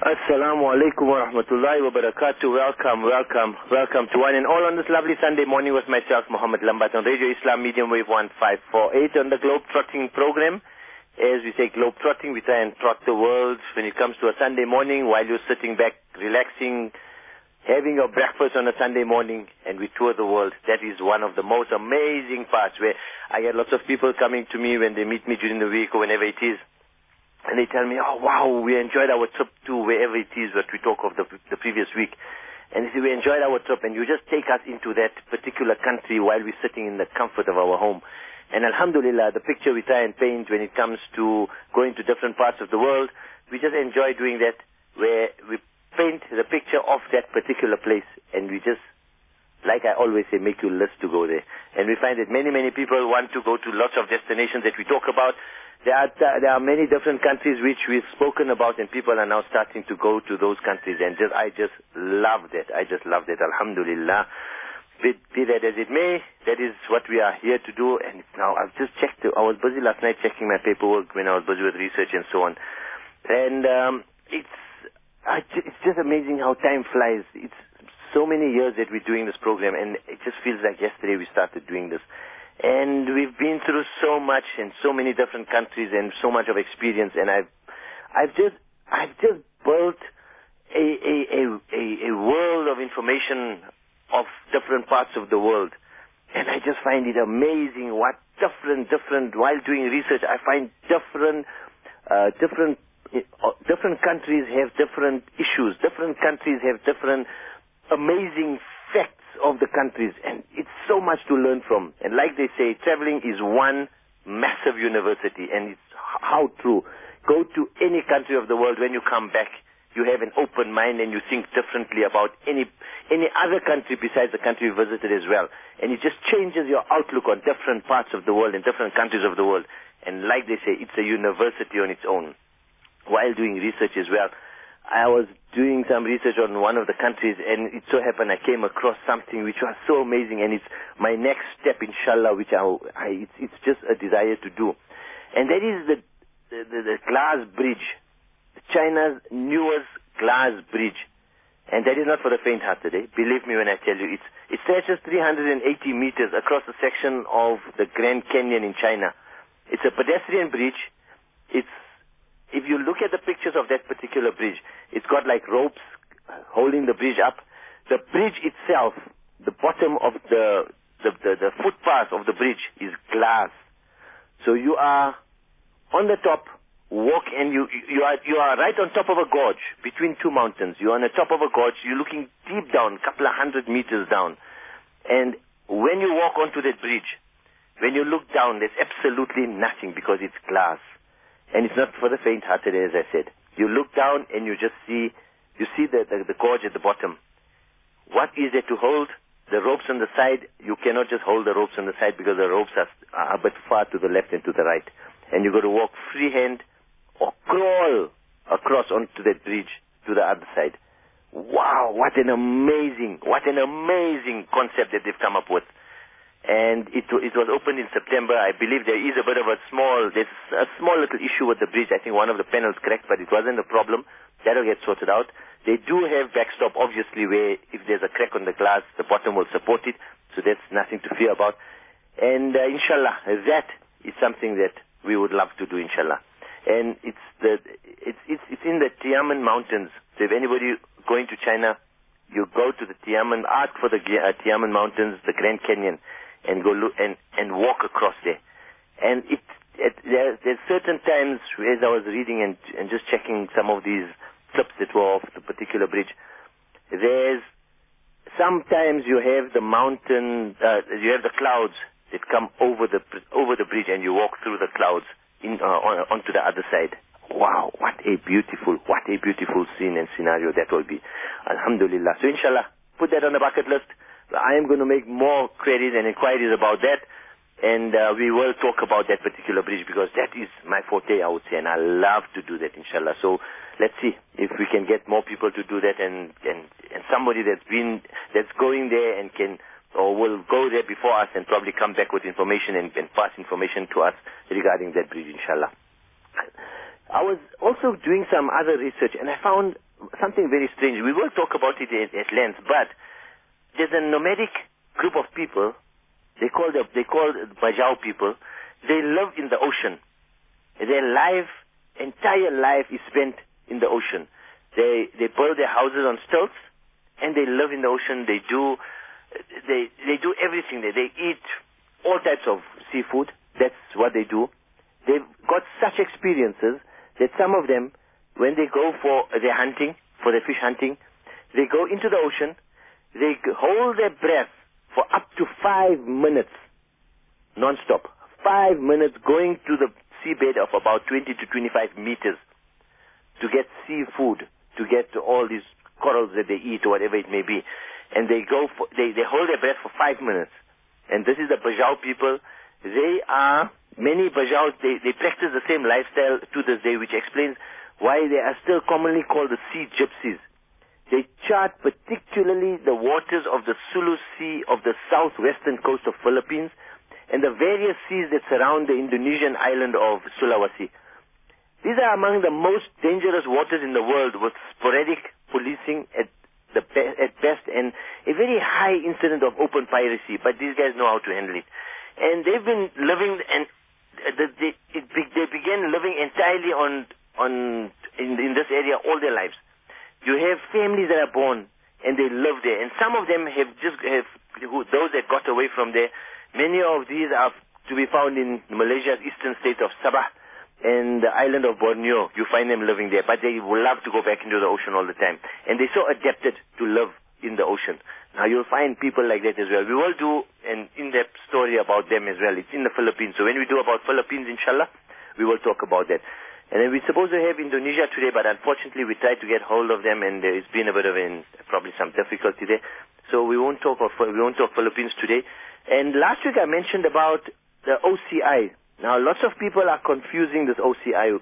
Assalamu alaikum wa rahmatullahi wa barakatuh. Welcome to one and all on this lovely Sunday morning with myself, Muhammad Lambat, on Radio Islam Medium Wave 1548 on the Globe Trotting program. As we say Globe Trotting, we try and trot the world when it comes to a Sunday morning while you're sitting back, relaxing, having your breakfast on a Sunday morning, and we tour the world. That is one of the most amazing parts where I get lots of people coming to me when they meet me during the week or whenever it is. And they tell me, oh, wow, we enjoyed our trip to wherever it is that we talk of the previous week. And they say, we enjoyed our trip, and you just take us into that particular country while we're sitting in the comfort of our home. And alhamdulillah, the picture we try and paint when it comes to going to different parts of the world, we just enjoy doing that, where we paint the picture of that particular place, and we just, like I always say, make you list to go there. And we find that many people want to go to lots of destinations that we talk about. There are many different countries which we've spoken about, and people are now starting to go to those countries, and I just love that. Alhamdulillah. Be that as it may, that is what we are here to do. And now I've just checked. I was busy last night checking my paperwork when I was busy with research and so on. And it's just amazing how time flies. It's so many years that we're doing this program, and it just feels like yesterday we started doing this. And we've been through so much in so many different countries and so much of experience. And I've just built a world of information of different parts of the world. And I just find it amazing what different, while doing research, I find different countries have different issues. Different countries have different amazing facts of the countries, and it's so much to learn from. And like they say, traveling is one massive university, and it's how true. Go to any country of the world, when you come back, you have an open mind and you think differently about any other country besides the country you visited as well. And it just changes your outlook on different parts of the world and different countries of the world. And like they say, it's a university on its own. While doing research as well, I was doing some research on one of the countries, and it so happened I came across something which was so amazing, and it's my next step, inshallah, which it's just a desire to do. And that is the glass bridge, China's newest glass bridge. And that is not for the faint-hearted, eh? Believe me when I tell you, it stretches 380 meters across a section of the Grand Canyon in China. It's a pedestrian bridge. If you look at the pictures of that particular bridge, it's got like ropes holding the bridge up. The bridge itself, the bottom of the footpath of the bridge is glass. So you are on the top, walk, and you are right on top of a gorge between two mountains. You're on the top of a gorge. You're looking deep down, a couple of 100 meters down. And when you walk onto that bridge, when you look down, there's absolutely nothing because it's glass. And it's not for the faint-hearted, as I said. You look down and you see the gorge at the bottom. What is there to hold? The ropes on the side, you cannot just hold the ropes on the side because the ropes are a bit far to the left and to the right. And you've got to walk freehand or crawl across onto that bridge to the other side. Wow, what an amazing concept that they've come up with. And it was opened in September. I believe there is a bit of there's a small little issue with the bridge. I think one of the panels cracked, but it wasn't a problem. That'll get sorted out. They do have backstop, obviously, where if there's a crack on the glass, the bottom will support it. So that's nothing to fear about. And inshallah, that is something that we would love to do, inshallah. And it's in the Tianmen Mountains. So if anybody going to China, you go to the Tianmen, ask for the Tianmen Mountains, the Grand Canyon, and go look and walk across there. And there's certain times, as I was reading and just checking some of these clips that were off the particular bridge, there's sometimes you have the mountain, you have the clouds that come over the bridge, and you walk through the clouds onto the other side. Wow, what a beautiful scene and scenario that will be. Alhamdulillah. So inshallah, put that on the bucket list. I am going to make more queries and inquiries about that, and we will talk about that particular bridge because that is my forte, I would say, and I love to do that, inshallah. So let's see if we can get more people to do that, and somebody that's going there and will go there before us and probably come back with information and pass information to us regarding that bridge, inshallah. I was also doing some other research, and I found something very strange. We will talk about it at length, but there's a nomadic group of people. They call Bajau people. They live in the ocean. Their entire life is spent in the ocean. They build their houses on stilts, and they live in the ocean. They do everything there. They eat all types of seafood. That's what they do. They've got such experiences that some of them, when they go for their hunting, for their fish hunting, they go into the ocean. They hold their breath for up to 5 minutes, non-stop. 5 minutes going to the seabed of about 20 to 25 meters to get seafood, to get all these corals that they eat or whatever it may be. And they hold their breath for 5 minutes. And this is the Bajau people. Many Bajaus, they practice the same lifestyle to this day, which explains why they are still commonly called the sea gypsies. They chart particularly the waters of the Sulu Sea of the southwestern coast of Philippines and the various seas that surround the Indonesian island of Sulawesi. These are among the most dangerous waters in the world, with sporadic policing at best and a very high incidence of open piracy, but these guys know how to handle it. And they've been living, and they began living entirely in this area all their lives. You have families that are born and they live there, and some of them those that got away from there. Many of these are to be found in Malaysia's eastern state of Sabah and the island of Borneo. You find them living there, but they would love to go back into the ocean all the time, and they're so adapted to live in the ocean. Now you'll find people like that as well. We will do an in-depth story about them as well. It's in the Philippines, so when we do about Philippines, inshallah, we will talk about that. And then we're supposed to have Indonesia today, but unfortunately we tried to get hold of them, and there's been a bit of probably some difficulty there. So we won't talk Philippines today. And last week I mentioned about the OCI. Now lots of people are confusing this OCI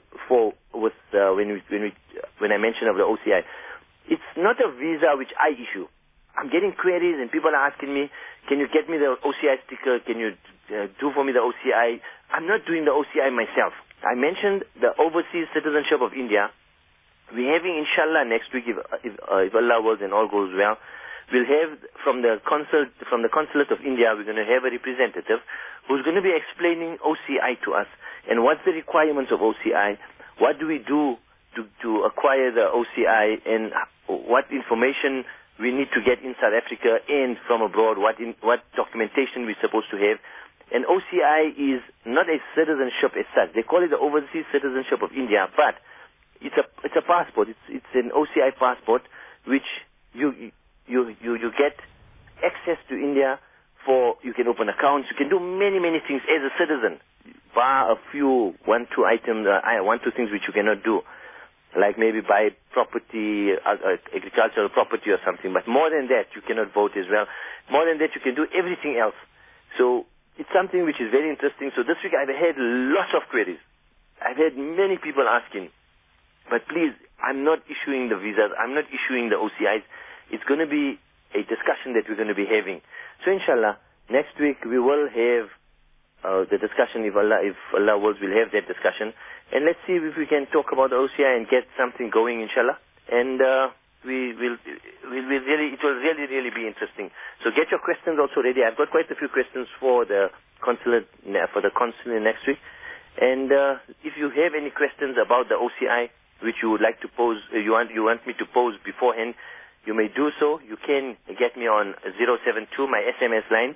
when I mention of the OCI. It's not a visa which I issue. I'm getting queries and people are asking me, can you get me the OCI sticker? Can you do for me the OCI? I'm not doing the OCI myself. I mentioned the overseas citizenship of India. We're having, inshallah, next week, if Allah wills and all goes well, we'll have from the consulate of India, we're going to have a representative who's going to be explaining OCI to us and what's the requirements of OCI, what do we do to acquire the OCI, and what information we need to get in South Africa and from abroad, what documentation we're supposed to have. And OCI is not a citizenship as such. They call it the Overseas Citizenship of India, but it's a passport. It's an OCI passport which you get access to India for. You can open accounts. You can do many things as a citizen, bar a few one two things which you cannot do, like maybe buy property, agricultural property or something. But more than that, you cannot vote as well. More than that, you can do everything else. So it's something which is very interesting. So this week I've had lots of queries. I've had many people asking. But please, I'm not issuing the visas. I'm not issuing the OCIs. It's going to be a discussion that we're going to be having. So inshallah, next week we will have the discussion. If Allah wills, we'll have that discussion. And let's see if we can talk about the OCI and get something going, inshallah. And it will really be interesting. So get your questions also ready. I've got quite a few questions for the consulate next week. And if you have any questions about the OCI which you would like to pose, you want me to pose beforehand, you may do so. You can get me on 072, my SMS line,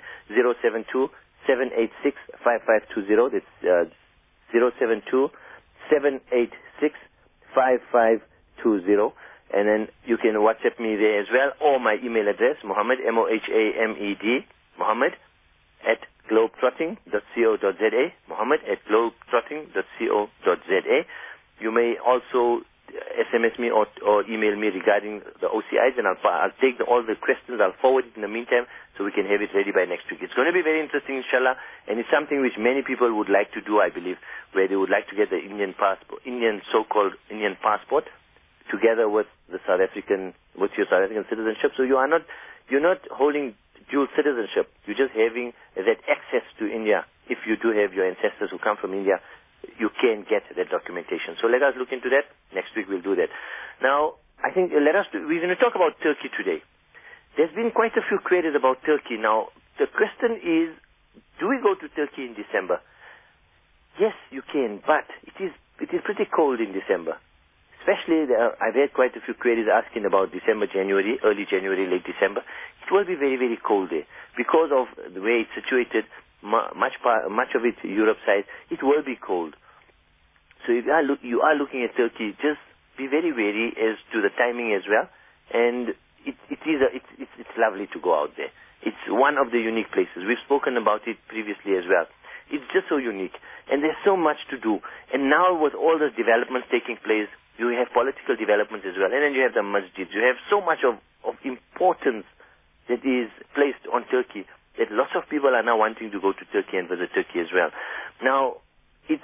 072-786-5520. That's 072-786-5520. And then you can WhatsApp me there as well, or my email address, Mohammed, Mohamed, Mohammed @globetrotting.co.za, Mohammed @globetrotting.co.za. You may also SMS me or email me regarding the OCIs, and I'll take all the questions, I'll forward it in the meantime, so we can have it ready by next week. It's going to be very interesting, inshallah, and it's something which many people would like to do, I believe, where they would like to get the so-called Indian passport, together with your South African citizenship. So you're not holding dual citizenship. You're just having that access to India. If you do have your ancestors who come from India, you can get that documentation. So let us look into that. Next week we'll do that. Now, I think we're going to talk about Turkey today. There's been quite a few queries about Turkey. Now, the question is, do we go to Turkey in December? Yes, you can, but it is pretty cold in December. Especially, I've had quite a few queries asking about December, January, early January, late December. It will be very, very cold there. Because of the way it's situated, much of it Europe side, it will be cold. So if you are looking at Turkey, just be very wary as to the timing as well. And it's lovely to go out there. It's one of the unique places. We've spoken about it previously as well. It's just so unique. And there's so much to do. And now with all the developments taking place, you have political developments as well. And then you have the masjids. You have so much of importance that is placed on Turkey that lots of people are now wanting to go to Turkey and visit Turkey as well. Now, it's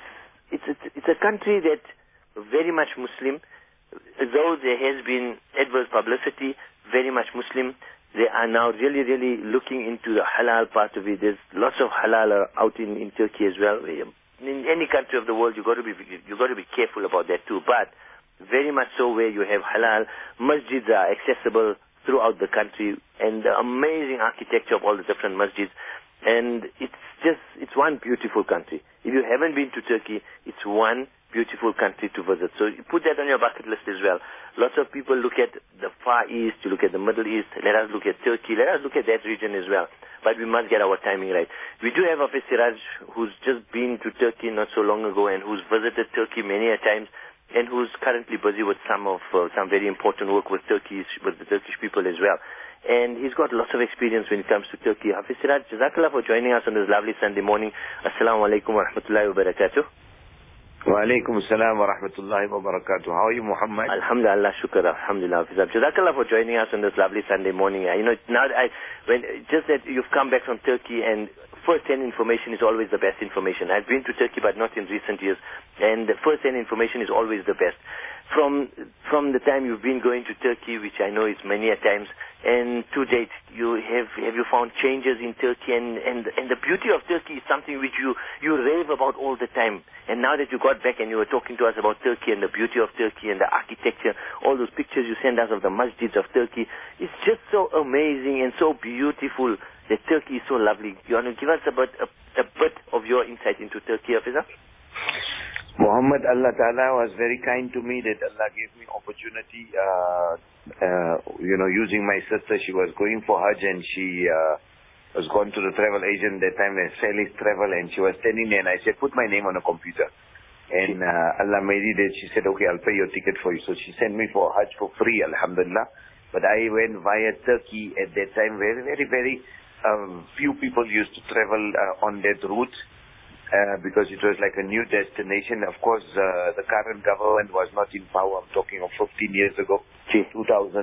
a country that very much Muslim, though there has been adverse publicity, very much Muslim. They are now really, really looking into the halal part of it. There's lots of halal out in Turkey as well. In any country of the world, you've got to be careful about that too. But very much so where you have halal, masjids are accessible throughout the country, and the amazing architecture of all the different masjids. And it's one beautiful country. If you haven't been to Turkey, it's one beautiful country to visit. So you put that on your bucket list as well. Lots of people look at the Far East, you look at the Middle East. Let us look at Turkey. Let us look at that region as well. But we must get our timing right. We do have Hafiz Siraj, who's just been to Turkey not so long ago and who's visited Turkey many a times, and who's currently busy with some very important work with the Turkish people as well. And he's got lots of experience when it comes to Turkey. Hafiz Siraj, Jazakallah for joining us on this lovely Sunday morning. Assalamu alaikum wa rahmatullahi wa barakatuh. Wa alaikum assalam wa rahmatullahi wa barakatuh. How are you, Muhammad? Alhamdulillah, shukr, alhamdulillah. Jazakallah for joining us on this lovely Sunday morning. Just that you've come back from Turkey, and first-hand information is always the best information. I've been to Turkey, but not in recent years, and the first-hand information is always the best. From the time you've been going to Turkey, which I know is many a times, and to date, have you found changes in Turkey? And the beauty of Turkey is something which you rave about all the time. And now that you got back and you were talking to us about Turkey and the beauty of Turkey and the architecture, all those pictures you send us of the masjids of Turkey, it's just so amazing and so beautiful that Turkey is so lovely. You want to give us a bit of your insight into Turkey, Hafiza? Muhammad, Allah Ta'ala was very kind to me that Allah gave me opportunity, using my sister. She was going for Hajj and she was gone to the travel agent that time, Salih Travel, and she was standing there and I said, put my name on a computer. And Allah made it that she said, okay, I'll pay your ticket for you. So she sent me for Hajj for free, Alhamdulillah. But I went via Turkey at that time. Very, very, very few people used to travel on that route. Because it was like a new destination. Of course, the current government was not in power. I'm talking of 15 years ago, 2002,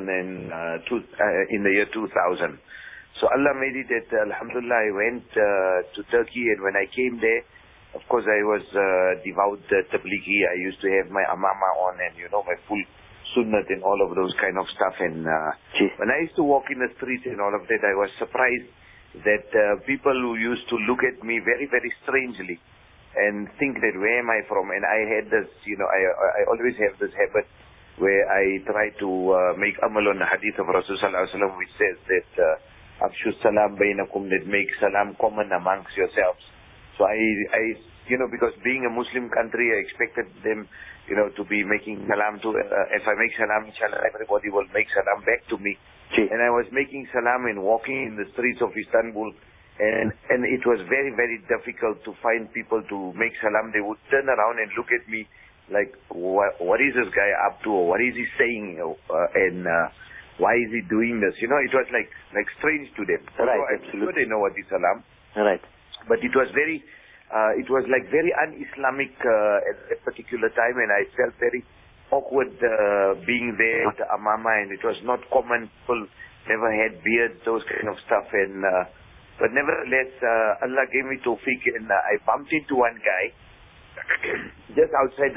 in the year 2000. So Allah made it that, Alhamdulillah, I went to Turkey, and when I came there, of course, I was devout tablighi. I used to have my amama on and, my full sunnat and all of those kind of stuff. And when I used to walk in the streets and all of that, I was surprised that people who used to look at me very, very strangely and think that where am I from? And I had this, I always have this habit where I try to make amal on the hadith of Rasulullah sallallahu alaihi wasallam, which says that Afshu salam bainakum, that make salam common amongst yourselves. So I because being a Muslim country, I expected them, to be making salam to, if I make salam, inshallah, everybody will make salam back to me. And I was making salam and walking in the streets of Istanbul, and it was very, very difficult to find people to make salam. They would turn around and look at me like, what is this guy up to, or what is he saying, and why is he doing this? It was like strange to them. Right, I'm sure they know what is salam. Right. But it was very, very un-Islamic at a particular time, and I felt very awkward being there with the amama, and it was not common. People never had beards, those kind of stuff. And but nevertheless, Allah gave me tawfiq, and I bumped into one guy just outside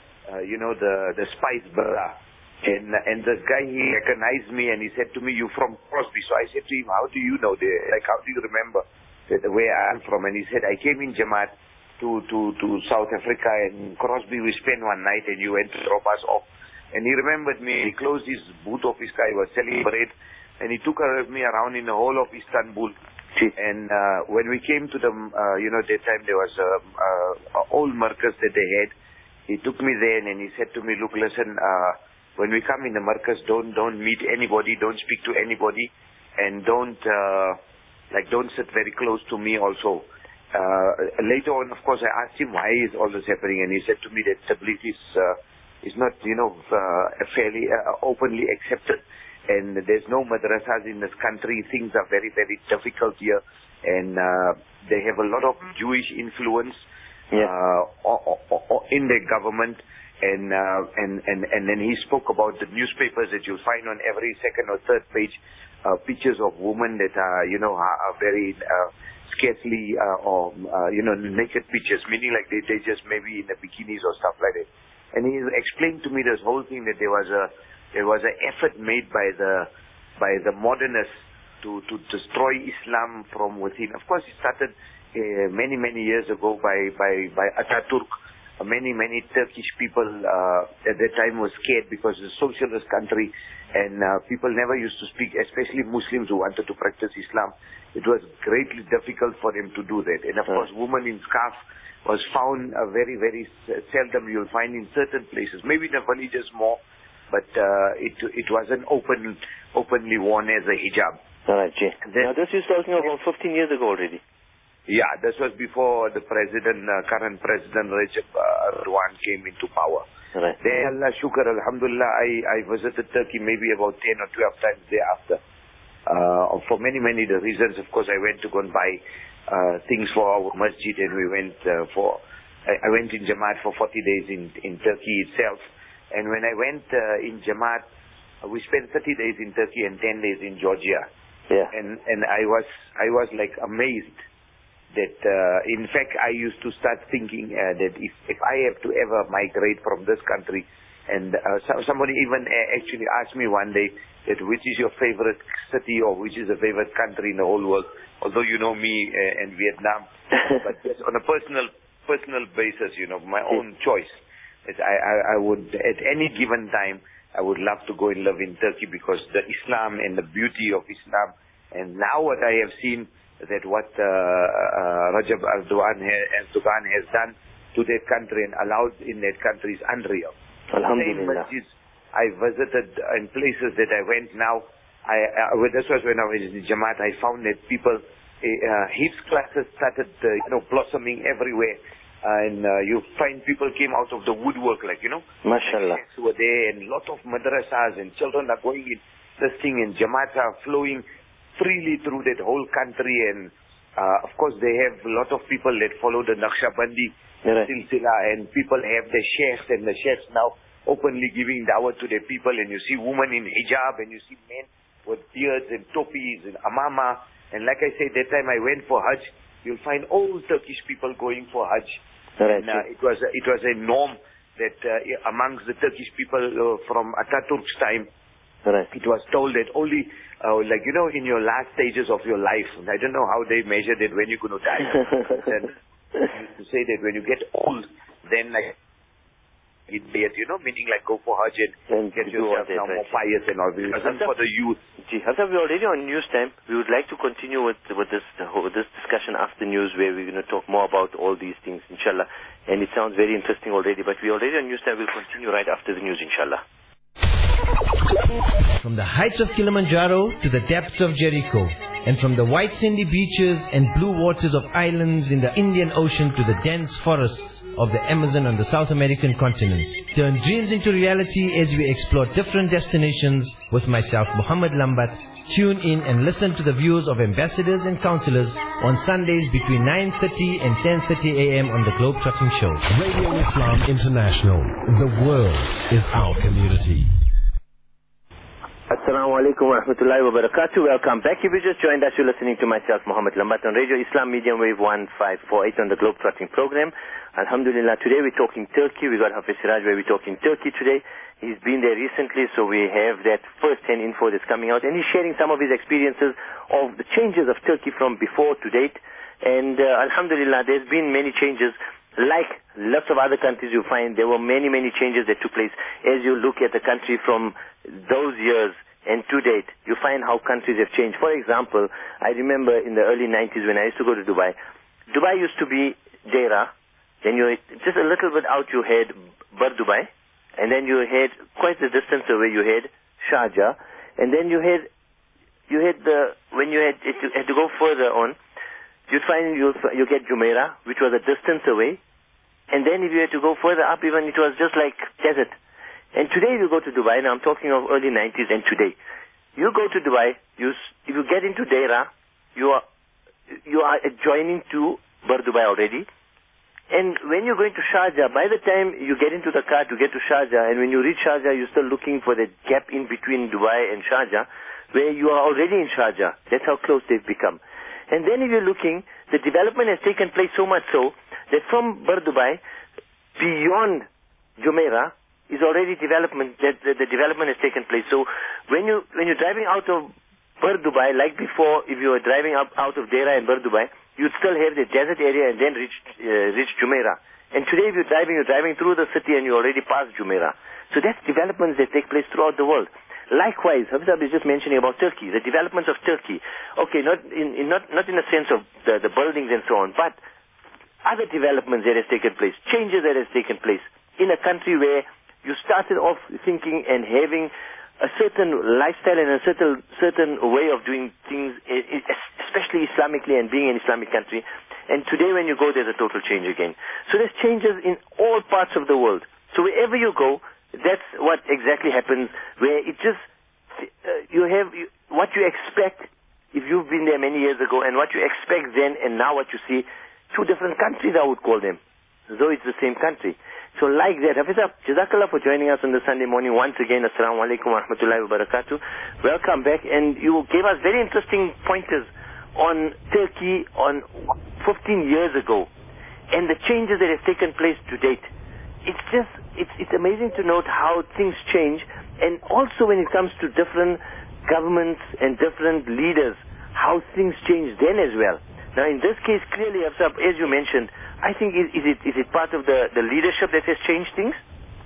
the Spice Bara. And this guy, he recognized me and he said to me, "You from Crosby?" So I said to him, "How do you know? How do you remember where I am from?" And he said, "I came in Jamaat to South Africa, and Crosby, we spent one night and you went to drop us off And he remembered me. He closed his booth of his car. He was selling bread. And he took me around in the whole of Istanbul. And when we came to the, that time there was a old markaz that they had. He took me there and he said to me, look, listen, when we come in the markaz, don't meet anybody, don't speak to anybody, and don't sit very close to me also. Later on, of course, I asked him why is all this happening, and he said to me that Tabligh is not, fairly openly accepted. And there's no madrasas in this country. Things are very, very difficult here. And they have a lot of Jewish influence in their government. And then he spoke about the newspapers that you'll find on every second or third page, pictures of women that are, are very scarcely, naked pictures, meaning like they just maybe in the bikinis or stuff like that. And he explained to me this whole thing that there was an effort made by the modernists to destroy Islam from within. Of course, it started many years ago by Ataturk. Many Turkish people at that time were scared because it's a socialist country, and people never used to speak, especially Muslims who wanted to practice Islam. It was greatly difficult for them to do that. And of course, women in scarf was found very, very seldom. You'll find in certain places, maybe in the villages more. But it wasn't openly worn as a hijab. All right, Jay. Now, this is talking about 15 years ago already. Yeah, this was before the current president Recep Erdogan came into power. Right. There, Allah shukr, alhamdulillah, I visited Turkey maybe about 10 or 12 times thereafter. For many the reasons. Of course, I went to go and buy things for our masjid, and we went I went in Jamaat for 40 days in Turkey itself. And when I went in Jamaat, we spent 30 days in Turkey and 10 days in Georgia. Yeah. And I was like amazed that, in fact, I used to start thinking that if I have to ever migrate from this country, and somebody even actually asked me one day that which is your favorite city or which is the favorite country in the whole world, although you know me and Vietnam, but just on a personal basis, my own choice. I would, at any given time, I would love to go and live in Turkey because the Islam and the beauty of Islam. And now what I have seen, that what Recep Erdogan has done to that country and allowed in that country is unreal. Alhamdulillah. I visited in places that I went now. This was when I was in Jamaat. I found that people, Hifz classes started, blossoming everywhere. And you find people came out of the woodwork, Mashallah. Were there, and lot of madrasas, and children are going in this thing, and Jamaats are flowing freely through that whole country. And of course, they have a lot of people that follow the Naqshbandi silsila, and people have the sheikhs, and the sheikhs now openly giving dawah to their people. And you see women in hijab, and you see men with beards and topis and amama. And like I said, that time I went for Hajj. You'll find all Turkish people going for Hajj. Right. And it was a norm that amongst the Turkish people from Ataturk's time, it was told that only, in your last stages of your life, and I don't know how they measured it when you're going to die. Then to say that when you get old, then meaning like go for Hajj and get yourself now more pious and all this. And for the youth. Hassan, we're already on news time. We would like to continue with this discussion after news, where we're going to talk more about all these things, inshallah. And it sounds very interesting already, but we're already on news time. We'll continue right after the news, inshallah. From the heights of Kilimanjaro to the depths of Jericho, and from the white sandy beaches and blue waters of islands in the Indian Ocean to the dense forests of the Amazon on the South American continent. Turn dreams into reality as we explore different destinations with myself, Muhammad Lambat. Tune in and listen to the views of ambassadors and councillors on Sundays between 9:30 and 10:30 a.m. on the Globetrotting Show. Radio Islam International. The world is our community. Assalamu alaikum wa rahmatullahi wa barakatuh. Welcome back. If you just joined us, you're listening to myself, Muhammad Lambat, on Radio Islam Medium Wave 1548 on the Globetrotting program. Alhamdulillah, today we're talking Turkey. We got Hafiz Siraj where we're talking Turkey today. He's been there recently, so we have that first-hand info that's coming out. And he's sharing some of his experiences of the changes of Turkey from before to date. And Alhamdulillah, there's been many changes, like lots of other countries, you find there were many, many changes that took place. As you look at the country from those years and to date, you find how countries have changed. For example, I remember in the early 90s when I used to go to Dubai, Dubai used to be Deira, then you just a little bit out you had Bur Dubai, and then you had quite a distance away you had Sharjah, and then you had when you had to go further on, you'd find you get Jumeirah, which was a distance away. And then if you had to go further up even, it was just like desert. And today you go to Dubai, now I'm talking of early 90s and today. You go to Dubai, if you get into Deira, you are adjoining to Bur Dubai already. And when you're going to Sharjah, by the time you get into the car to get to Sharjah, and when you reach Sharjah, you're still looking for the gap in between Dubai and Sharjah, where you are already in Sharjah. That's how close they've become. And then if you're looking, the development has taken place so much so that from Bur Dubai, beyond Jumeirah, is already development, that the development has taken place. So when you're driving out of Bur Dubai, like before, if you were driving out of Deira and Bur Dubai, you'd still have the desert area and then reach Jumeirah. And today if you're driving through the city and you already passed Jumeirah. So that's developments that take place throughout the world. Likewise, Hafizah is just mentioning about Turkey, the developments of Turkey. Okay, not in a sense of the buildings and so on, but other developments that has taken place, changes that has taken place in a country where you started off thinking and having a certain lifestyle and a certain way of doing things, especially Islamically and being an Islamic country. And today when you go, there's a total change again. So there's changes in all parts of the world. So wherever you go, that's what exactly happens, where it just, what you expect if you've been there many years ago and what you expect then and now what you see, two different countries I would call them, though it's the same country. So like that, Hafizah, Jazakallah for joining us on the Sunday morning. Once again, Assalamu alaikum wa rahmatullahi wa barakatuh. Welcome back, and you gave us very interesting pointers on Turkey on 15 years ago and the changes that have taken place to date. It's amazing to note how things change, and also when it comes to different governments and different leaders, how things change then as well. Now in this case, clearly, as you mentioned, I think is it part of the leadership that has changed things?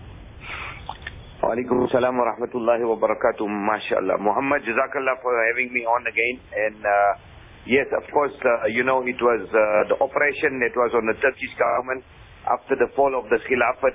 Walaikum salam wa rahmatullahi wa barakatuh. MashaAllah. Muhammad, Jazakallah for having me on again. And yes, of course, it was the operation that was on the Turkish government after the fall of the Khilafat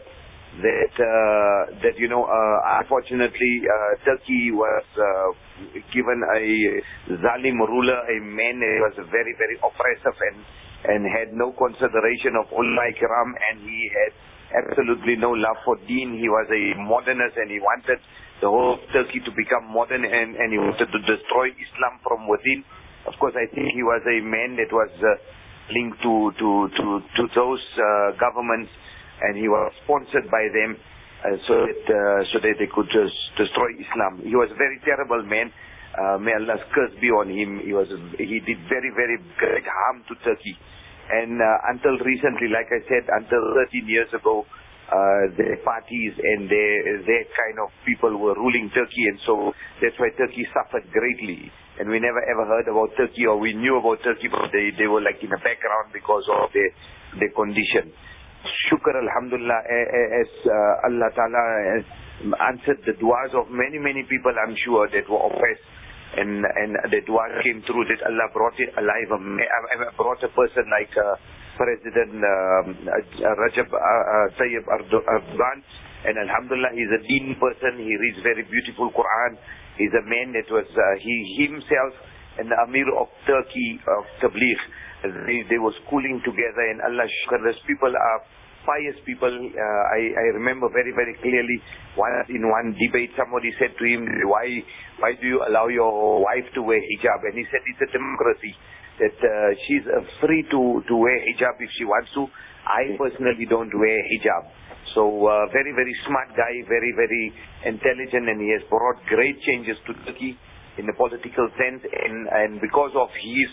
that unfortunately Turkey was given a zalim ruler, a man who was very, very oppressive and had no consideration of ulama kiram, and he had absolutely no love for deen. He was a modernist and he wanted the whole Turkey to become modern, and he wanted to destroy Islam from within. Of course, I think he was a man that was linked to those governments, and he was sponsored by them so that they could just destroy Islam. He was a very terrible man. May Allah's curse be on him. He did very, very great harm to Turkey. And until recently, like I said, until 13 years ago, their parties and their kind of people were ruling Turkey, and so that's why Turkey suffered greatly. And we never ever heard about Turkey, or we knew about Turkey, but they were like in the background because of their condition. Shukr, alhamdulillah, as Allah Ta'ala has answered the du'as of many, many people, I'm sure, that were oppressed, and the dua came through, that Allah brought it alive, brought a person like President Rajab Tayyip Erdogan, and alhamdulillah, he's a deen person. He reads very beautiful Quran. He's a man that was, he himself and the Amir of Turkey, of Tabligh, they were schooling together, and Allah shukr, these people are pious people. I remember very, very clearly in one debate, somebody said to him, why do you allow your wife to wear hijab? And he said, it's a democracy, that she's free to wear hijab if she wants to. I personally don't wear hijab. So very, very smart guy, very, very intelligent, and he has brought great changes to Turkey in the political sense, and because of his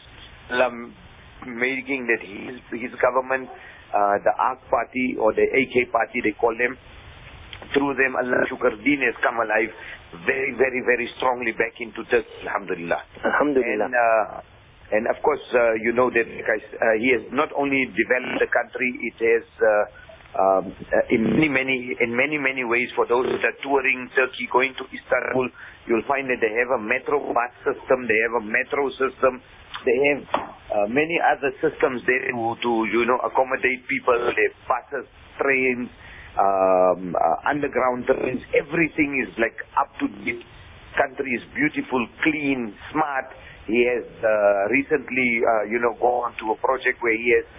making that his government, the AK party or the AK party, they call them, through them Allah shukr, deen has come alive very, very, very strongly back into Turkey, alhamdulillah. Alhamdulillah. And of course, you know that he has not only developed the country, it has in many ways. For those that are touring Turkey, going to Istanbul, you'll find that they have a metro bus system, they have a metro system, they have many other systems there to accommodate people. They have buses, trains, underground trains. Everything is like up to date. Country is beautiful, clean, smart. He has recently, gone to a project where he has,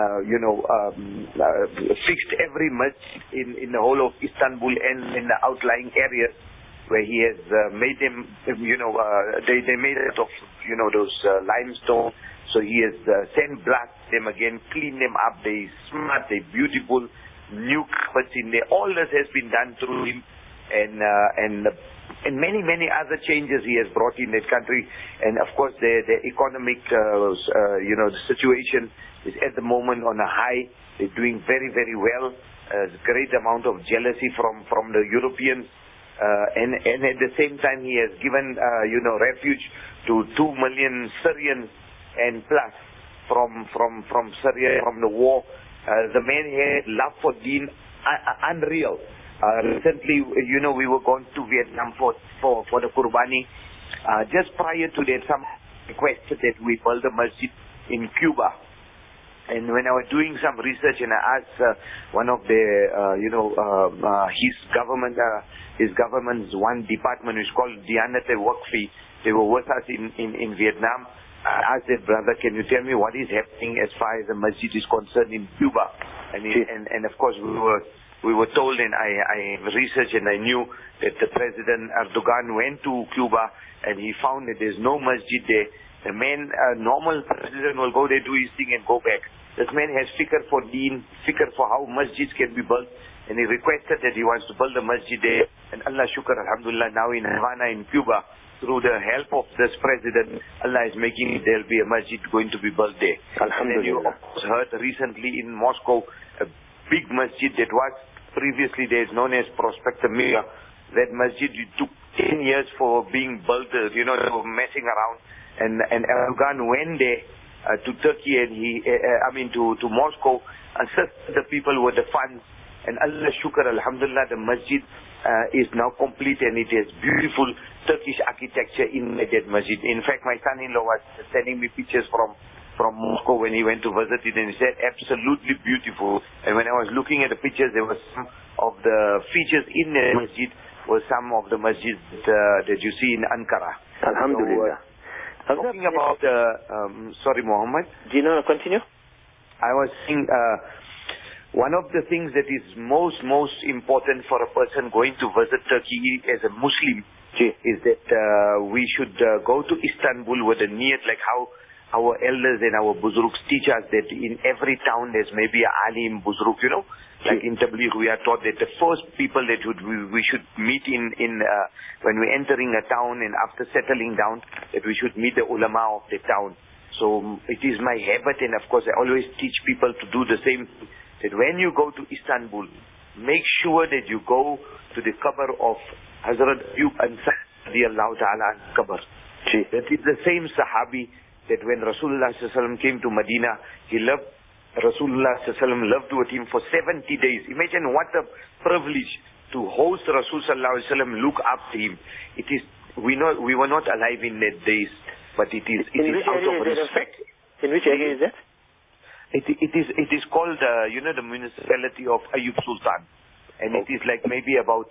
fixed every masjid in the whole of Istanbul and in the outlying areas, where he has made them, they made it of, those limestone. So he has sandblasted them again, cleaned them up. They smart, they beautiful, new carpets in there. All this has been done through him, and many other changes he has brought in that country. And of course, the economic, the situation is at the moment on a high. They're doing very, very well. There's a great amount of jealousy from the Europeans. And at the same time, he has given, refuge to 2 million Syrians and plus from Syria, from the war. The man had love for Deen, unreal. Recently, we were going to Vietnam for the Qurbani. Just prior to that, some requested that we build a masjid in Cuba. And when I was doing some research and I asked one of the, his government's one department, which is called Diyanat-e-Waqfi, they were with us in Vietnam. I asked that, brother, can you tell me what is happening as far as the masjid is concerned in Cuba? And of course, we were told, and I researched and I knew that the President Erdogan went to Cuba and he found that there's no masjid there. The man, normal president will go there, do his thing and go back. This man has fikr for Deen, fikr for how masjids can be built, and he requested that he wants to build a masjid there. And Allah shukr, alhamdulillah, now in Havana, in Cuba, through the help of this president, Allah is making it, there'll be a masjid going to be built there. Alhamdulillah. And then you heard recently in Moscow, a big masjid that was previously there is known as Prospect Mir. That masjid took 10 years for being built, they were messing around. And Erdogan went there to Turkey and to Moscow, assisted the people with the funds. And Allah shukr, alhamdulillah, the masjid is now complete and it has beautiful Turkish architecture in that masjid. In fact, my son-in-law was sending me pictures from Moscow when he went to visit it, and he said absolutely beautiful. And when I was looking at the pictures, there was some of the features in the masjid was some of the masjids that you see in Ankara. Alhamdulillah. So, talking about sorry, Muhammad. Do you know? Continue. I was saying one of the things that is most important for a person going to visit Turkey as a Muslim is that we should go to Istanbul with a niyat, like how our elders and our buzruks teach us that in every town there's maybe a alim buzruk, like in Tabligh we are taught that the first people that we should meet in when we're entering a town and after settling down, that we should meet the ulama of the town. So it is my habit, and of course I always teach people to do the same, that when you go to Istanbul, make sure that you go to the qabr of Hazrat Ayyub Ansari radiallahu ta'ala qabr. That is the same Sahabi that when Rasulullah came to Medina, Rasulullah lived with him for 70 days. Imagine what a privilege to host Rasulullah, look up to him. It is, we were not alive in that days, but it is out of respect. In which area is that? It is called, the municipality of Ayyub Sultan. And it is like maybe about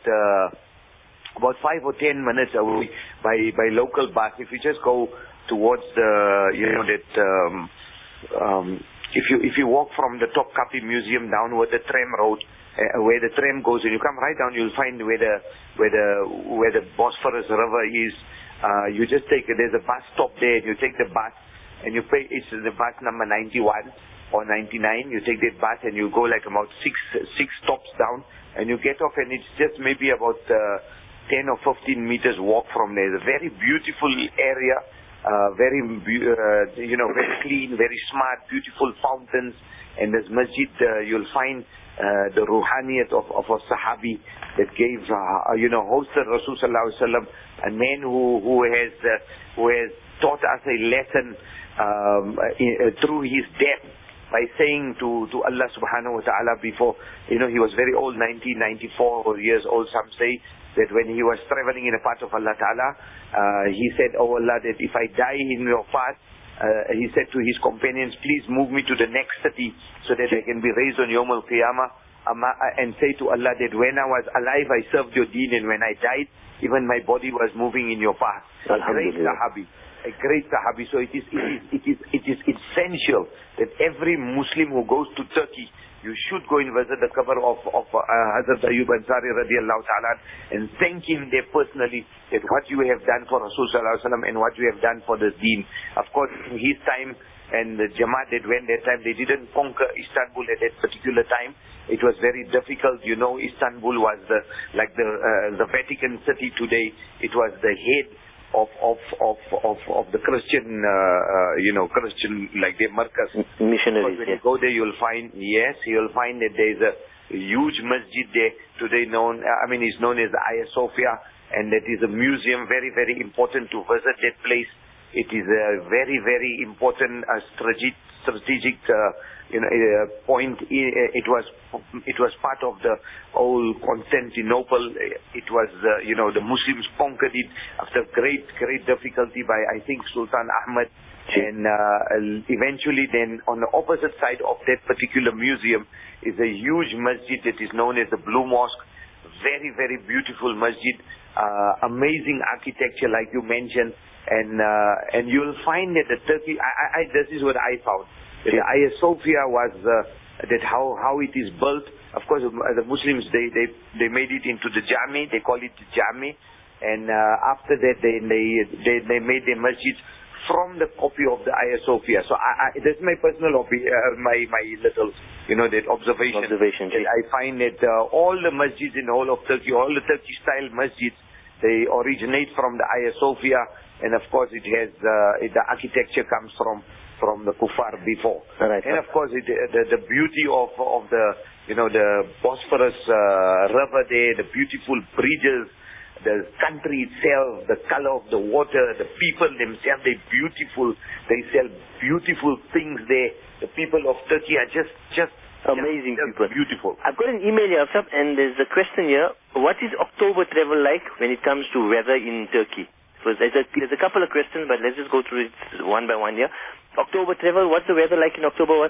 5 or 10 minutes away by local bus. If you just go towards if you walk from the Topkapi Museum downward the tram road, where the tram goes, and you come right down, you'll find where the Bosphorus River is. You just there's a bus stop there, and you take the bus, and you pay. It's the bus number 91 or 99. You take that bus, and you go like about six stops down, and you get off, and it's just maybe about 10 or 15 meters walk from there. It's a very beautiful area. Very clean, very smart, beautiful fountains, and this masjid you'll find the ruhaniyat of a Sahabi that gave hosted Rasul sallallahu alaihi wasallam, a man who has taught us a lesson through his death, by saying to Allah subhanahu wa ta'ala before, he was very old, 94 years old, some say, that when he was traveling in a part of Allah ta'ala, he said, oh Allah, that if I die in your path, he said to his companions, please move me to the next city so that I can be raised on Yawm al-Qiyamah, and say to Allah that when I was alive I served your deen, and when I died even my body was moving in your path. A great Sahabi. So it is essential that every Muslim who goes to Turkey, you should go and visit the qabr of Hazrat Ayyub Ansari radiallahu ta'ala and thank him there personally that what you have done for Rasul sallallahu alaihi wasallam and what you have done for the deen. Of course, in his time and the Jamaat that went that time, they didn't conquer Istanbul at that particular time. It was very difficult. Istanbul was the Vatican City today. It was the head of the Christian, Christian, like the Markaz. Missionaries. When you go there, you'll find that there's a huge masjid there today is known as the Hagia Sophia, and that is a museum, very, very important to visit that place. It is a very, very important strategic point. It was part of the old Constantinople. It was the Muslims conquered it after great difficulty by, I think, Sultan Ahmad. And eventually then on the opposite side of that particular museum is a huge masjid that is known as the Blue Mosque. Very, very beautiful masjid. Amazing architecture like you mentioned. And you'll find that the Turkey, this is what I found. The Hagia Sophia was that how it is built. Of course, the Muslims they made it into the Jami. They call it the Jami, and after that they made the masjid from the copy of the Hagia Sophia. So that's my personal my little that observation. I find that all the masjids in the whole of Turkey, all the Turkish style masjids, they originate from the Hagia Sophia. And of course, it has the architecture comes from the Kufar before. Right. And of course, the beauty of the the Bosphorus river there, the beautiful bridges, the country itself, the color of the water, the people themselves, they're beautiful. They sell beautiful things there. The people of Turkey are just amazing people. Beautiful. I've got an email here, Afsab, and there's a question here. What is October travel like when it comes to weather in Turkey? So there's a couple of questions, but let's just go through it one by one here. October travel, what's the weather like in October?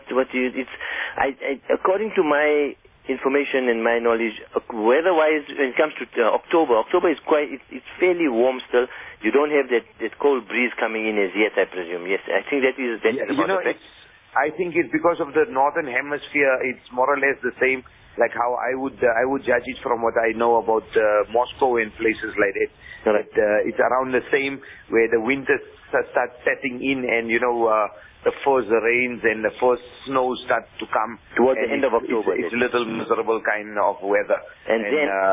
According to my information and my knowledge, weather-wise, when it comes to October is it's fairly warm still. You don't have that cold breeze coming in as yet, I presume. Yes, I think that is I think it's because of the northern hemisphere. It's more or less the same, like how I would judge it from what I know about Moscow and places like that. But it's around the same, where the winter starts setting in, and the first rains and the first snow start to come towards the end of October. It's a little miserable kind of weather. And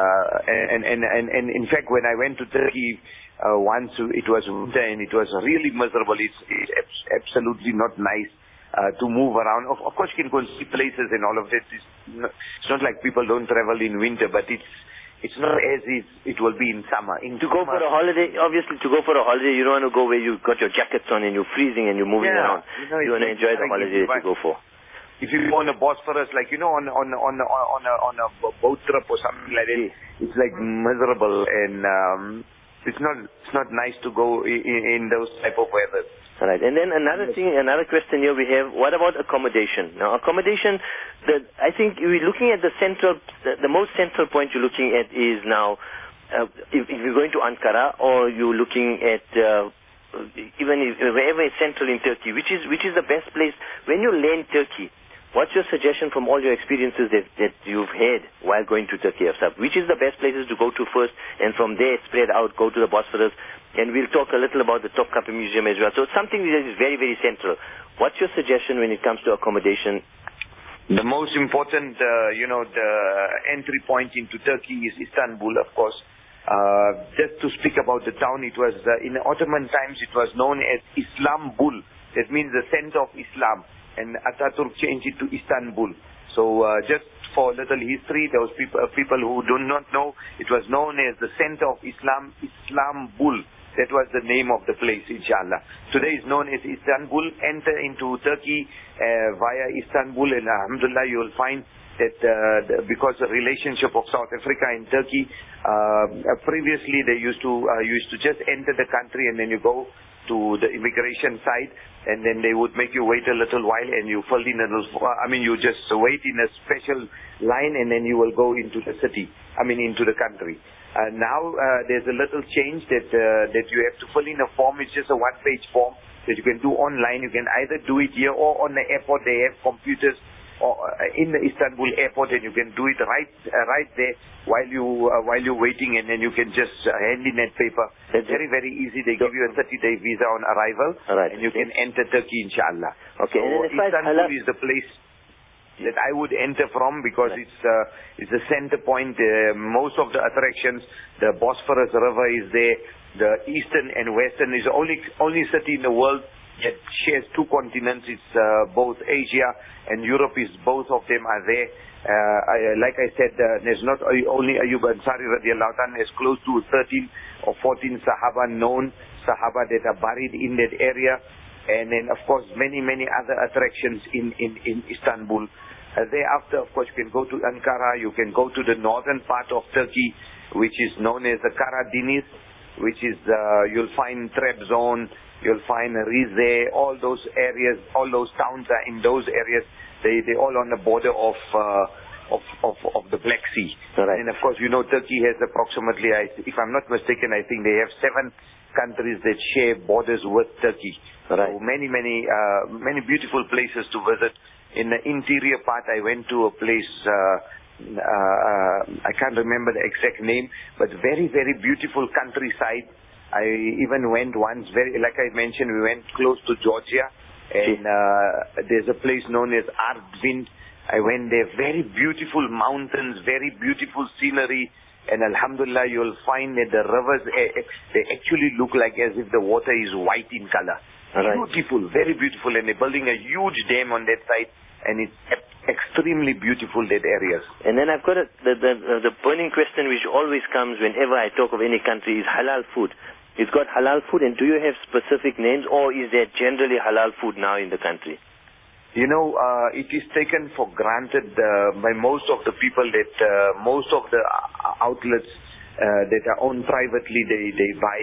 in fact, when I went to Turkey once, it was winter and it was really miserable. It's absolutely not nice to move around. Of course, you can go and see places and all of that. It's not like people don't travel in winter, but it's not as if it will be in summer. To go for a holiday, you don't want to go where you've got your jackets on and you're freezing and you're moving around. You want to enjoy the holiday that you go for. If you go on a Bosphorus, like on a boat trip or something like that, it's like miserable, and it's not nice to go in those type of weather. Right. And then another question here we have, what about accommodation? Now, accommodation, I think we're looking at the most central point you're looking at is now, if you're going to Ankara, or you're looking at, wherever is central in Turkey, which is the best place, when you land Turkey, what's your suggestion from all your experiences that you've had while going to Turkey, Afsab? Which is the best places to go to first, and from there spread out, go to the Bosphorus, and we'll talk a little about the Topkapi Museum as well. So it's something that is very, very central. What's your suggestion when it comes to accommodation? The most important, the entry point into Turkey is Istanbul, of course. Just to speak about the town, it was, in Ottoman times, it was known as Islambul. That means the center of Islam. And Ataturk changed it to Istanbul. So just for a little history, those people who do not know, it was known as the center of Islam, Islambul. That was the name of the place, inshallah. Today is known as Istanbul. Enter into Turkey via Istanbul, and alhamdulillah, you will find that because the relationship of South Africa and Turkey, previously they used to just enter the country and then you go to the immigration side, and then they would make you wait a little while, and you fill in you just wait in a special line, and then you will go into the city, into the country. Now there's a little change that you have to fill in a form. It's just a one-page form that you can do online. You can either do it here or on the airport. They have computers or in the Istanbul airport, and you can do it right there while you're waiting, and then you can just hand in that paper. It's very, very easy. They give you a 30-day visa on arrival, and you can enter Turkey, inshallah. Okay. So Istanbul is the place that I would enter from, because it's the center point. Most of the attractions, the Bosphorus River is there. The eastern and western is the only city in the world that shares two continents. It's both Asia and Europe. Both of them are there. Like I said, there's not only Ayyub Ansari radiallahu anhu. There's close to 13 or 14 Sahaba, known Sahaba, that are buried in that area. And then, of course, many, many other attractions in Istanbul. Thereafter, of course, you can go to Ankara. You can go to the northern part of Turkey, which is known as the Karadeniz, which is, you'll find Trabzon, you'll find Rize, all those areas, all those towns are in those areas. They're all on the border of the Black Sea. Right. And of course, Turkey has approximately, if I'm not mistaken, I think they have 7 countries that share borders with Turkey. Right. So many beautiful places to visit. In the interior part, I went to a place, I can't remember the exact name, but very, very beautiful countryside. I even went once, like I mentioned, we went close to Georgia, and there's a place known as Artvin. I went there, very beautiful mountains, very beautiful scenery, and alhamdulillah, you'll find that the rivers, they actually look like as if the water is white in color. Right. Beautiful, very beautiful, and they're building a huge dam on that side, and it's extremely beautiful, that areas. And then I've got the burning question which always comes whenever I talk of any country is halal food. It's got halal food, and do you have specific names, or is there generally halal food now in the country? It is taken for granted by most of the people that most of the outlets that are owned privately, they buy,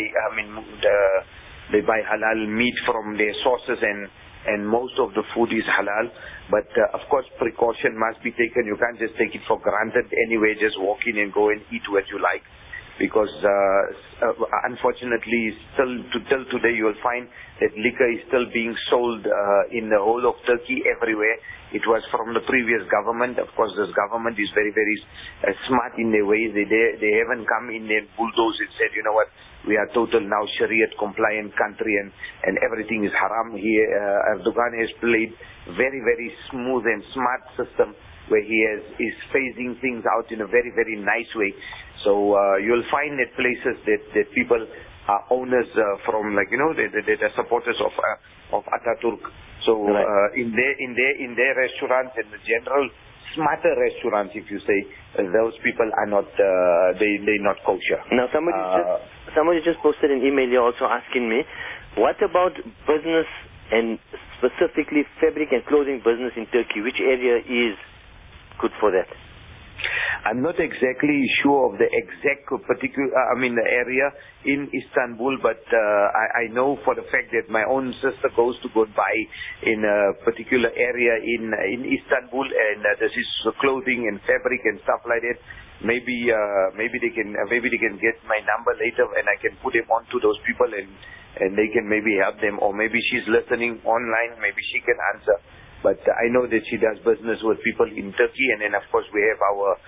they buy halal meat from their sources, and most of the food is halal. But of course, precaution must be taken. You can't just take it for granted anyway, just walk in and go and eat what you like. Because unfortunately, till today, you will find that liquor is still being sold in the whole of Turkey, everywhere. It was from the previous government. Of course, this government is very, very smart in their ways. They haven't come in and bulldozed and said, you know what, we are total now Shariat compliant country and everything is haram here. Erdogan has played very, very smooth and smart system where he is phasing things out in a very, very nice way. So you'll find that places that people are owners from, that are supporters of Ataturk. So in their restaurants and the general smarter restaurants, if you say, those people are not they're not kosher. Now somebody just posted an email here also asking me, what about business and specifically fabric and clothing business in Turkey? Which area is good for that? I'm not exactly sure of the exact particular, the area in Istanbul, but I know for the fact that my own sister goes to go buy in a particular area in Istanbul, and this is clothing and fabric and stuff like that. Maybe they can get my number later, and I can put them on to those people, and they can maybe help them, or maybe she's listening online, maybe she can answer. But I know that she does business with people in Turkey, and then of course we have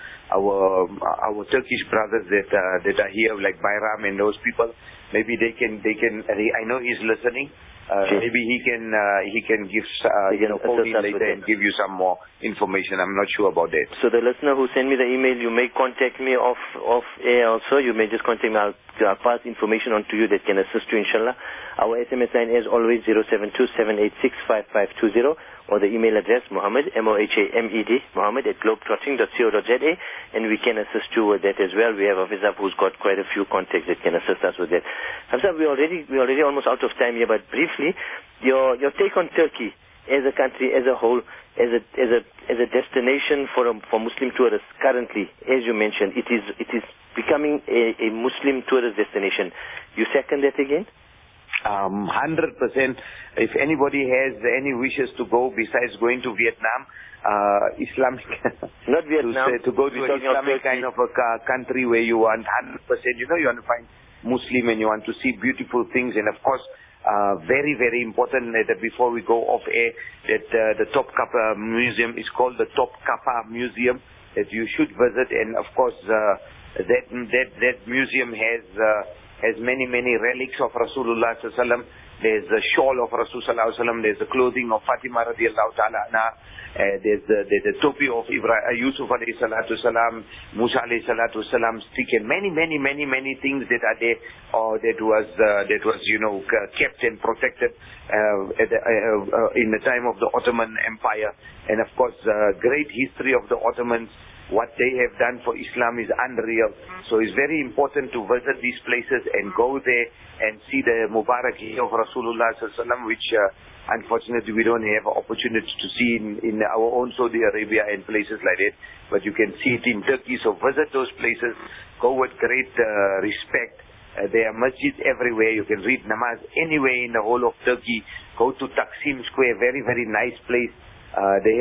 our Turkish brothers that are here, like Bayram and those people. Maybe they can. I know he's listening. Maybe he can give phone in later and give you some more information. I'm not sure about that. So the listener who sent me the email, you may contact me off air also. You may just contact me. I'll pass information on to you that can assist you, inshallah. Our SMS line is always 072-786-5520, or the email address Muhammad, Mohamed, Muhammad at globetrotting.co.za, and we can assist you with that as well. We have Hafiz who's got quite a few contacts that can assist us with that. Hafiz, we're already almost out of time here, but briefly, your take on Turkey as a country, as a whole, as a destination for Muslim tourists currently, as you mentioned, it is becoming a Muslim tourist destination. You second that again? 100%. If anybody has any wishes to go besides going to Vietnam, Islamic, not Vietnam, to go to an Islamic kind of a country where you want 100%, you want to find Muslim and you want to see beautiful things, and of course, very, very important that before we go off air, that the Topkapi Museum is called the Topkapi Museum, that you should visit, and of course, that museum has many relics of Rasulullah sallallahu alaihi wasallam. There's the shawl of Rasulullah sallallahu alaihi wasallam. There's the clothing of Fatima radiallahu ta'ala anha. There's the topi of Yusuf alayhi salatu wasalam, Musa alayhi salatu wasalam stick, and many things that are there, or that was kept and protected in the time of the Ottoman Empire. And of course, great history of the Ottomans. What they have done for Islam is unreal. So it's very important to visit these places and go there and see the Mubarak year of Rasulullah sallallahu alaihi wasallam, which unfortunately we don't have an opportunity to see in our own Saudi Arabia and places like that. But you can see it in Turkey. So visit those places. Go with great respect. There are masjids everywhere. You can read namaz anywhere in the whole of Turkey. Go to Taksim Square, very nice place. They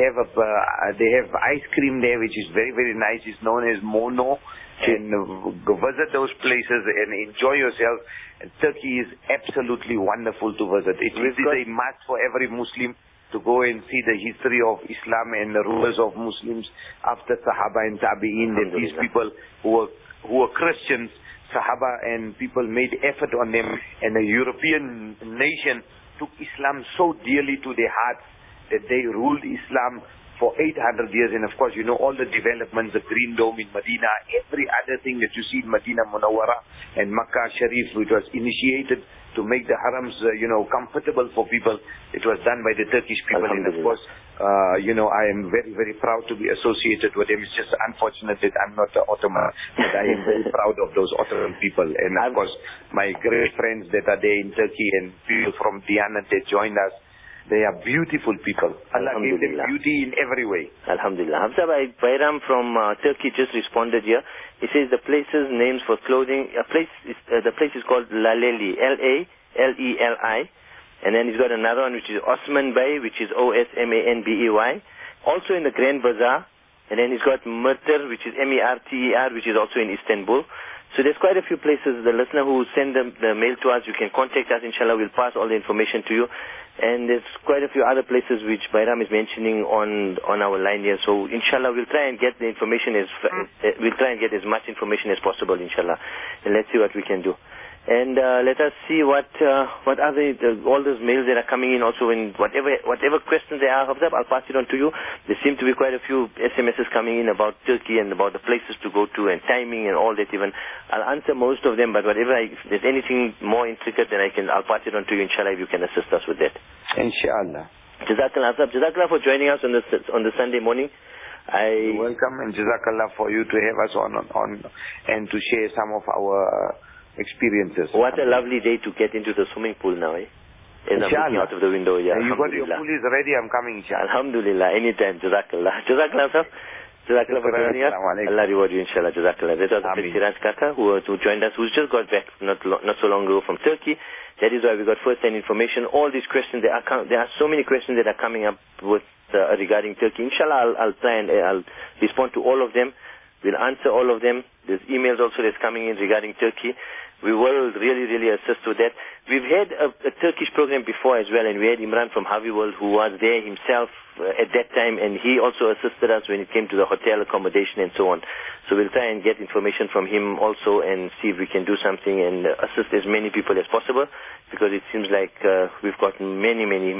have ice cream there, which is very nice. It's known as Mono. And go visit those places and enjoy yourself. And Turkey is absolutely wonderful to visit. It is a must for every Muslim to go and see the history of Islam and the rulers of Muslims after Sahaba and Tabi'in. That these people who were Christians, Sahaba and people made effort on them, and the European nation took Islam so dearly to their hearts that they ruled Islam for 800 years. And of course, all the developments, the Green Dome in Medina, every other thing that you see in Medina Munawwara and Makkah Sharif, which was initiated to make the harams, comfortable for people. It was done by the Turkish people. And of course, I am very proud to be associated with them. It's just unfortunate that I'm not Ottoman, but I am very proud of those Ottoman people. And of course, my great friends that are there in Turkey and people from Diyanat that joined us, they are beautiful people. Allah gave them beauty in every way. Alhamdulillah. Hamza Bayram from Turkey just responded here. He says the place's names for clothing. The place is called Laleli, L-A-L-E-L-I. And then he's got another one which is Osman Bey, which is O-S-M-A-N-B-E-Y. Also in the Grand Bazaar. And then he's got Merter, which is M-E-R-T-E-R, which is also in Istanbul. So there's quite a few places. The listener who send the mail to us, you can contact us. Inshallah, we'll pass all the information to you. And there's quite a few other places which Bayram is mentioning on our line here. So inshallah, we'll try and get the information we'll try and get as much information as possible, inshallah. And let's see what we can do. And let us see what other all those mails that are coming in also, in whatever questions there are, I'll pass it on to you. There seem to be quite a few SMSs coming in about Turkey and about the places to go to and timing and all that even. I'll answer most of them, but if there's anything more intricate, then I'll pass it on to you, inshallah, if you can assist us with that. Inshallah. Jazakallah, Jazakallah for joining us on the Sunday morning. You're welcome, and Jazakallah for you to have us on and to share some of our experiences. What a lovely day to get into the swimming pool now, eh? As I'm looking out of the window, yeah. You got your pool is ready, I'm coming, inshallah. Alhamdulillah, anytime, Jazakallah. Jazakallah, sir. Jazakallah for joining us. Allah reward you, inshallah. Jazakallah. That was Siraj Kaka who joined us, who's just got back not so long ago from Turkey. That is why we got first-hand information. All these questions, there are so many questions that are coming up regarding Turkey. Inshallah, I'll try and I'll respond to all of them. We'll answer all of them. There's emails also that's coming in regarding Turkey. We will really assist with that. We've had a Turkish program before as well, and we had Imran from Harvey World who was there himself at that time, and he also assisted us when it came to the hotel accommodation and so on. So we'll try and get information from him also and see if we can do something and assist as many people as possible, because it seems like we've got many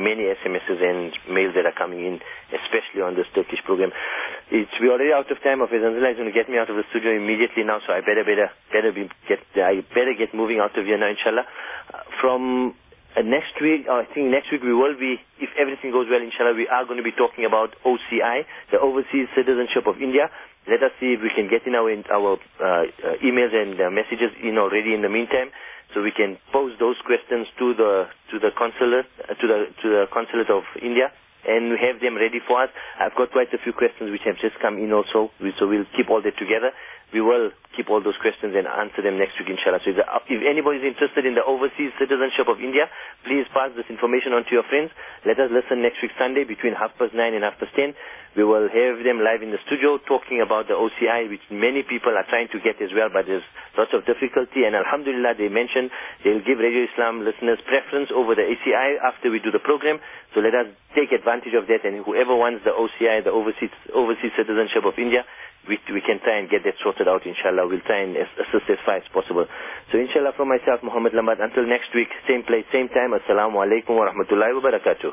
SMSs and mails that are coming in, especially on this Turkish program. We're already out of time. Azizullah is going to get me out of the studio immediately now, so I better better get moving out of here now, inshallah. From next week, I think next week we will be, if everything goes well, inshallah, we are going to be talking about OCI, the Overseas Citizenship of India. Let us see if we can get in our emails and messages in already in the meantime, so we can pose those questions to the consulate to the consulate of India, and we have them ready for us. I've got quite a few questions which have just come in also, so we'll keep all that together. We will keep all those questions and answer them next week, inshallah. So if anybody is interested in the Overseas Citizenship of India, please pass this information on to your friends. Let us listen next week Sunday between 9:30 and 10:30. We will have them live in the studio talking about the OCI, which many people are trying to get as well, but there's lots of difficulty. And alhamdulillah, they mentioned they'll give Radio Islam listeners preference over the ACI after we do the program. So let us take advantage of that, and whoever wants the OCI, the Overseas Citizenship of India, we can try and get that sorted out, inshallah. We'll try and assist as far as possible. So inshallah, from myself, Muhammad Lamad, until next week, same place, same time, assalamu alaikum wa rahmatullahi wa barakatuh.